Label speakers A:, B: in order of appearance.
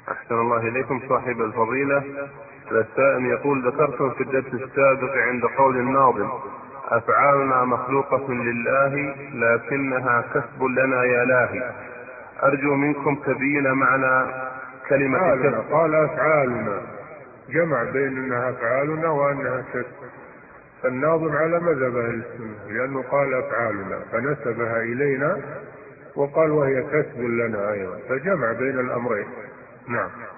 A: أحسن الله إليكم صاحب الفضيلة. السائل يقول: ذكرتم في الدرس السابق عند قول الناظم: أفعالنا مخلوقة لله لكنها كسب لنا يا لاهي. أرجو منكم تبيين معنى كلمة
B: أفعالنا،
A: كسب.
B: قال أفعالنا، جمع بين أنها أفعالنا وأنها كسب. فالناظم على مذهب أهل السنة، لأنه قال أفعالنا فنسبها إلينا، وقال وهي كسب لنا أيضا، فجمع بين الأمرين. نعم.